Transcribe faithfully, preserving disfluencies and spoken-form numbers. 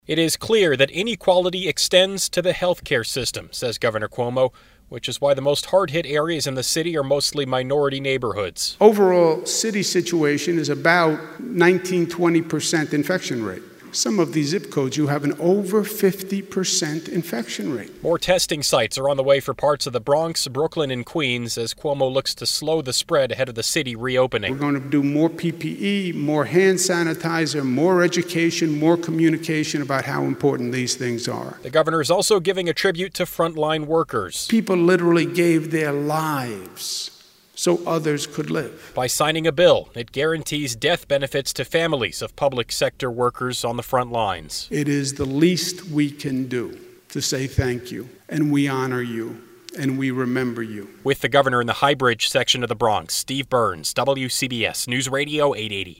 It is clear that inequality extends to the healthcare system, says Governor Cuomo, which is why the most hard-hit areas in the city are mostly minority neighborhoods. Overall, city situation is about nineteen, twenty percent infection rate. Some of these zip codes, you have an over fifty percent infection rate. More testing sites are on the way for parts of the Bronx, Brooklyn, and Queens as Cuomo looks to slow the spread ahead of the city reopening. We're going to do more P P E, more hand sanitizer, more education, more communication about how important these things are. The governor is also giving a tribute to frontline workers. People literally gave their lives so others could live. By signing a bill, it guarantees death benefits to families of public sector workers on the front lines. It is the least we can do to say thank you, and we honor you, and we remember you. With the governor in the High Bridge section of the Bronx, Steve Burns, W C B S News Radio eight eighty.